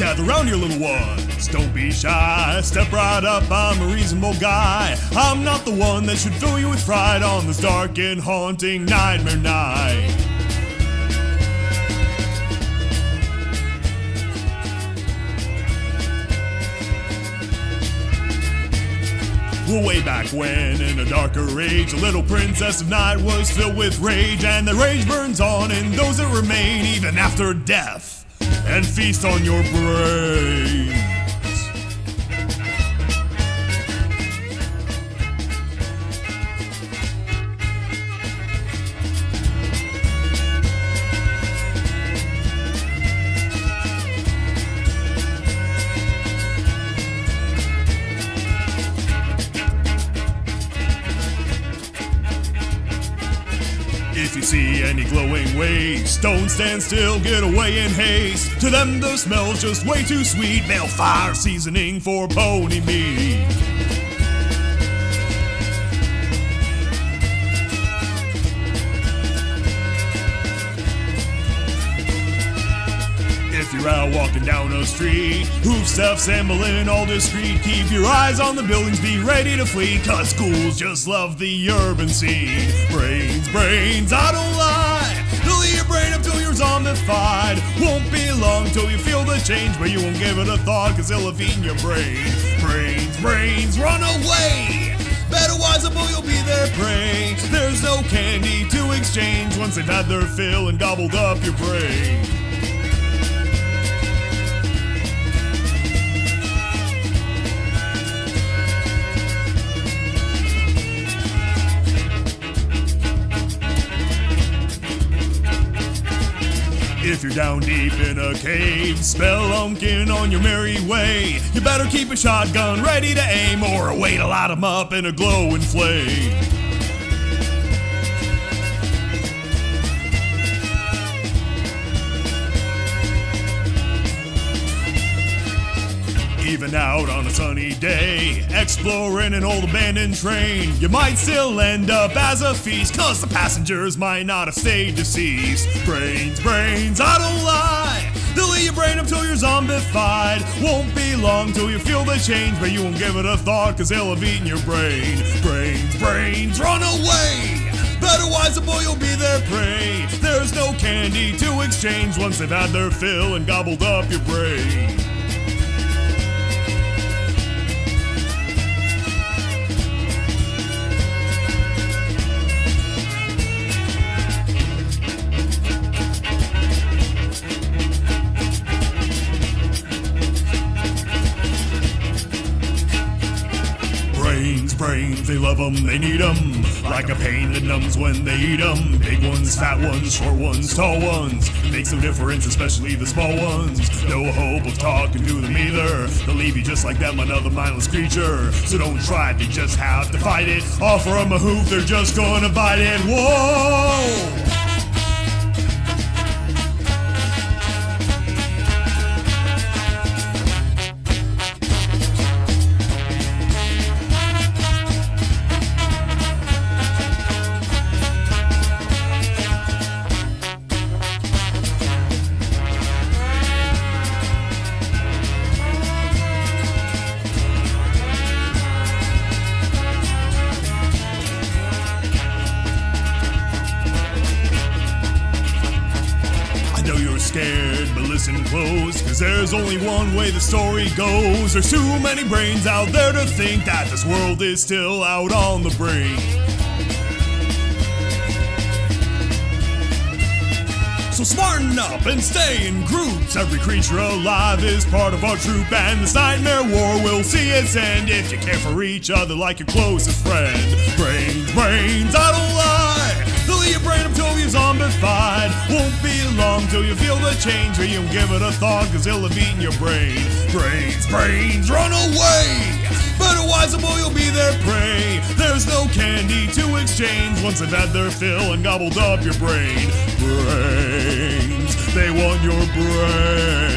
gather round your little ones. Don't be shy, step right up, I'm a reasonable guy. I'm not the one that should fill you with fright on this dark and haunting nightmare night. Well, way back when, in a darker age, a little princess of night was filled with rage, and the rage burns on in those that remain even after death, and feast on your brains. If you see any glowing waste, don't stand still, get away in haste. To them the smell's just way too sweet, balefire seasoning for pony meat. If you're out walking down a street, hoofsteps ambling all discreet, keep your eyes on the buildings, be ready to flee, cause schools just love the urban scene. Brains, brains, I don't lie, fill your brain up till you're zombified. Won't be long till you feel the change, but you won't give it a thought, cause it'll have eaten your brain. Brains, brains, run away, better wise up or you'll be their prey. There's no candy to exchange once they've had their fill and gobbled up your brain. If you're down deep in a cave, spelunking on your merry way, you better keep a shotgun ready to aim, or wait to light 'em up in a glowing flame. Even out on a sunny day, exploring an old abandoned train, you might still end up as a feast, cause the passengers might not have stayed deceased. Brains, brains, I don't lie, they'll eat your brain up till you're zombified. Won't be long till you feel the change, but you won't give it a thought, cause they'll have eaten your brain. Brains, brains, run away, better wise up or you'll be their prey. There's no candy to exchange once they've had their fill and gobbled up your brain. Brains, brains, they love 'em, they need 'em, like a pain that numbs when they eat 'em. Big ones, fat ones, short ones, tall ones, makes no difference, especially the small ones. No hope of talking to them either, they'll leave you just like them, another mindless creature. So don't try, they just have to fight it. Offer 'em a hoof, they're just gonna bite it. Whoa! Scared, but listen close, cause there's only one way the story goes. There's too many brains out there to think that this world is still out on the brink. So smarten up and stay in groups. Every creature alive is part of our troop, and this nightmare war will see its end if you care for each other like your closest friend. Brains, brains, I don't lie, they'll eat your brain up till you're zombified. Won't be long till you feel the change, or you won't give it a thought, cause they'll have eaten your brain. Brains, brains, run away, better wise up or you'll be their prey. There's no candy to exchange once they've had their fill and gobbled up your brain. Brains, they want your brain.